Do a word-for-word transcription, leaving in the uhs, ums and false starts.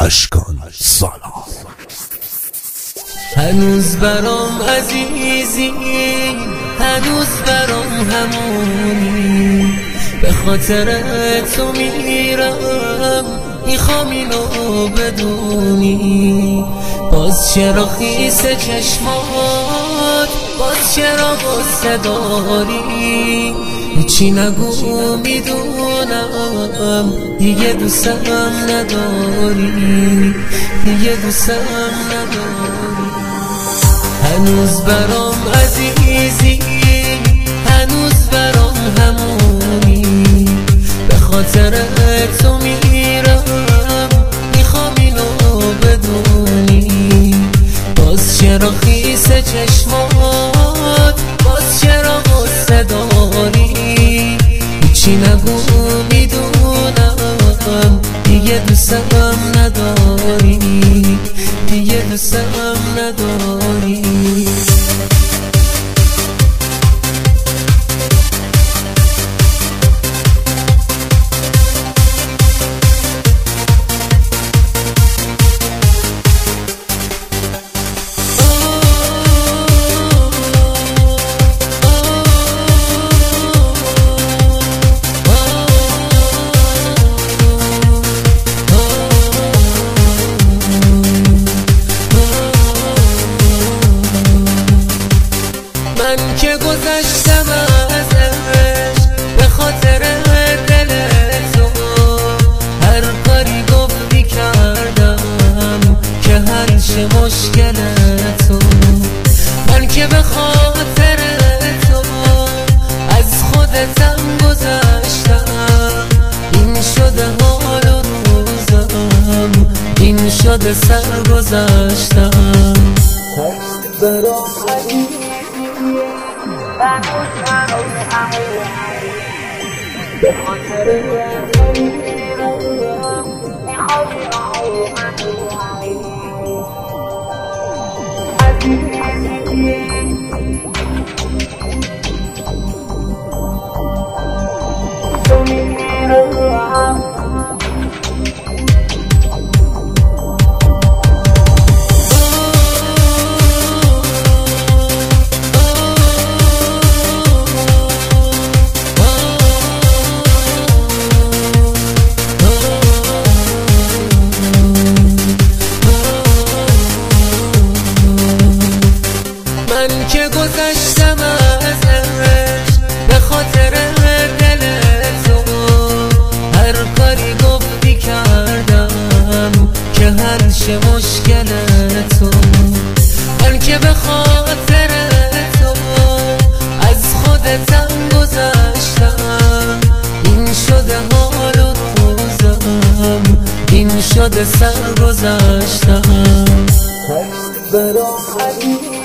اشکان سالار. هنوز برام عزیزی، هنوز برام همونی، به خاطر تو میرم، میخوام اینو بدونی. باز چرا خیس چشمات، باز چرا غصه داری؟ هیچی نگو میدونم دیگه دوستم نداری، دیگه دوستم نداری. هنوز برام عزیزی، هنوز برام همونی، به خاطر تو میرم، میخوام اینو بدونی. باز چرا خیس چشمات، باز چرا غصه داری؟ هیچی نگو میدونم دیگه دوستم نداری، دیگه دوستم نداری. من که گذشتم ازش به خاطر دل تو، هر کاری گفتی کردم که حل شه مشکل تو. من که به خاطر تو از خودتم گذشتم، این شده حال و روزم، این شده سر گذشتم. برام به خاطر من که گذشتم ازش به خاطر دل تو، هر کاری گفتی کردم که حل شه مشکل تو. من که به خاطر تو از خودتم گذشتم، این شده حال و روزم، این شده سر گذشتم. برام